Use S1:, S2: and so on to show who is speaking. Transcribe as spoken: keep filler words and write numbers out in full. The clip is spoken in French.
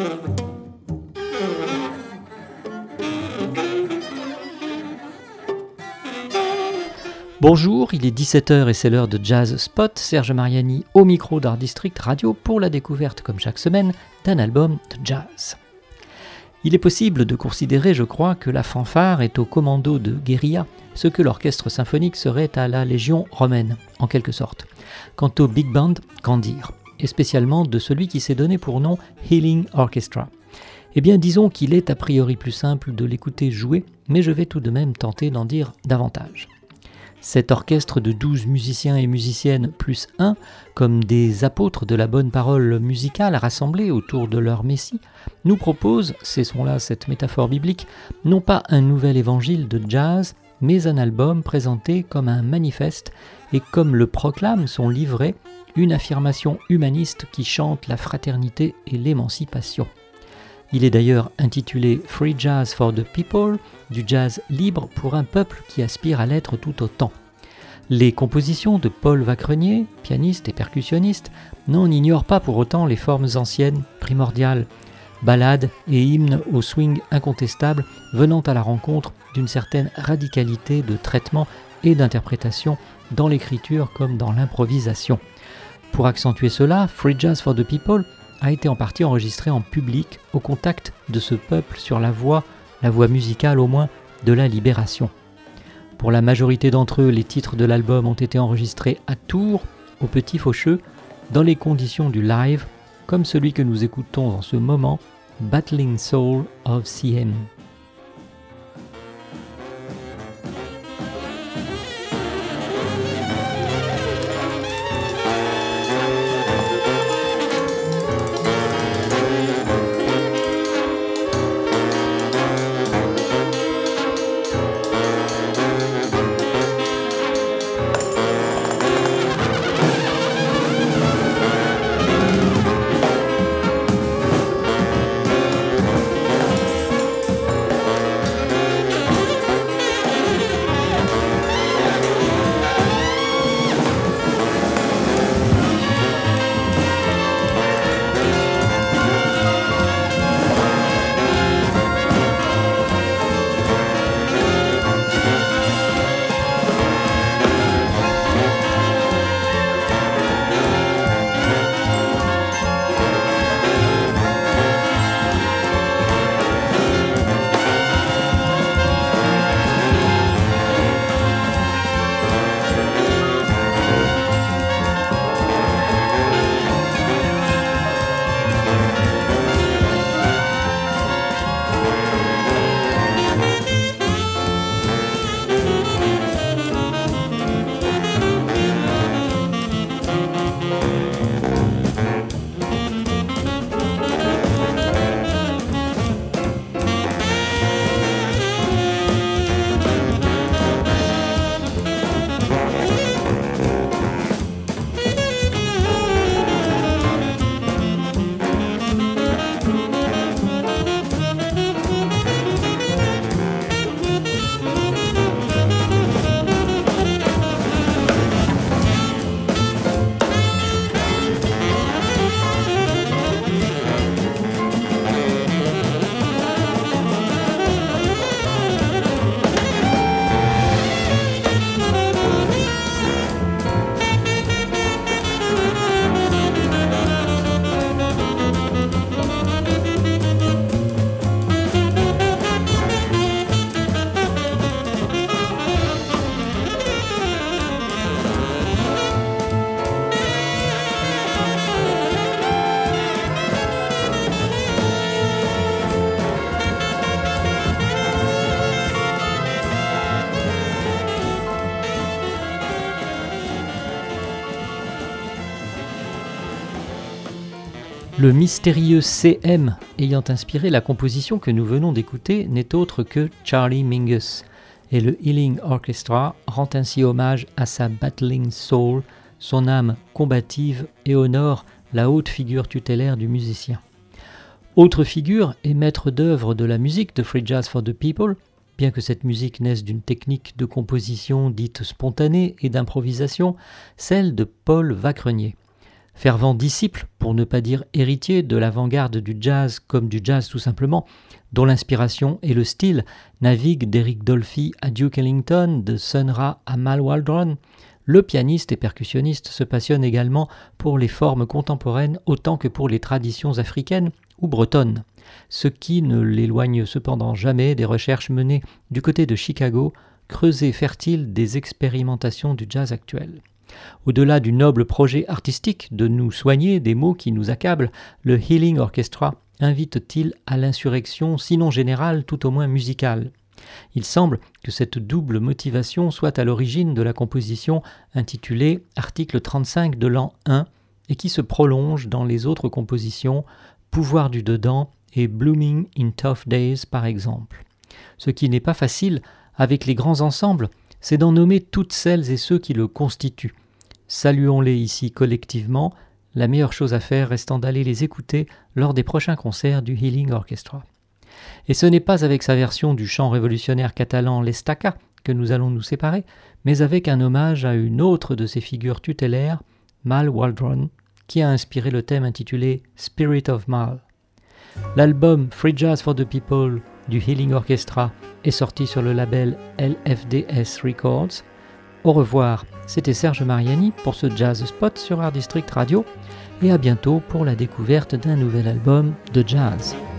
S1: Bonjour, il est dix-sept heures et c'est l'heure de Jazz Spot. Serge Mariani au micro d'Art District Radio pour la découverte, comme chaque semaine, d'un album de jazz. Il est possible de considérer, je crois, que la fanfare est au commando de guérilla, ce que l'orchestre symphonique serait à la Légion romaine, en quelque sorte. Quant au big band, qu'en dire, et spécialement de celui qui s'est donné pour nom Healing Orchestra. Eh bien, disons qu'il est a priori plus simple de l'écouter jouer, mais je vais tout de même tenter d'en dire davantage. Cet orchestre de douze musiciens et musiciennes plus un, comme des apôtres de la bonne parole musicale rassemblés autour de leur Messie, nous propose, cessons là cette métaphore biblique, non pas un nouvel évangile de jazz, mais un album présenté comme un manifeste et comme le proclame son livret, une affirmation humaniste qui chante la fraternité et l'émancipation. Il est d'ailleurs intitulé Free Jazz for the People, du jazz libre pour un peuple qui aspire à l'être tout autant. Les compositions de Paul Vacrenier, pianiste et percussionniste, n'en ignorent pas pour autant les formes anciennes, primordiales, ballades et hymnes au swing incontestable venant à la rencontre d'une certaine radicalité de traitement et d'interprétation dans l'écriture comme dans l'improvisation. Pour accentuer cela, Free Jazz for the People a été en partie enregistré en public au contact de ce peuple sur la voie, la voie musicale au moins, de la libération. Pour la majorité d'entre eux, les titres de l'album ont été enregistrés à Tours, au Petit Faucheux, dans les conditions du live, comme celui que nous écoutons en ce moment, Battling Soul of C M. Le mystérieux C M ayant inspiré la composition que nous venons d'écouter n'est autre que Charlie Mingus, et le Healing Orchestra rend ainsi hommage à sa Battling Soul, son âme combative, et honore la haute figure tutélaire du musicien. Autre figure et maître d'œuvre de la musique de Free Jazz for the People, bien que cette musique naisse d'une technique de composition dite spontanée et d'improvisation, celle de Paul Vacrenier. Fervent disciple, pour ne pas dire héritier, de l'avant-garde du jazz comme du jazz tout simplement, dont l'inspiration et le style naviguent d'Eric Dolphy à Duke Ellington, de Sun Ra à Mal Waldron, le pianiste et percussionniste se passionne également pour les formes contemporaines autant que pour les traditions africaines ou bretonnes, ce qui ne l'éloigne cependant jamais des recherches menées du côté de Chicago, creuset fertile des expérimentations du jazz actuel. Au-delà du noble projet artistique de nous soigner des maux qui nous accablent, le Healing Orchestra invite-t-il à l'insurrection, sinon générale, tout au moins musicale ? Il semble que cette double motivation soit à l'origine de la composition intitulée « Article trente-cinq de l'an un » et qui se prolonge dans les autres compositions « Pouvoir du dedans » et « Blooming in Tough Days » par exemple. Ce qui n'est pas facile avec les grands ensembles, c'est d'en nommer toutes celles et ceux qui le constituent. Saluons-les ici collectivement, la meilleure chose à faire restant d'aller les écouter lors des prochains concerts du Healing Orchestra. Et ce n'est pas avec sa version du chant révolutionnaire catalan l'Estaca que nous allons nous séparer, mais avec un hommage à une autre de ses figures tutélaires, Mal Waldron, qui a inspiré le thème intitulé « Spirit of Mal ». L'album Free Jazz for the People du Healing Orchestra est sorti sur le label L F D S Records. Au revoir, c'était Serge Mariani pour ce Jazz Spot sur Art District Radio et à bientôt pour la découverte d'un nouvel album de jazz.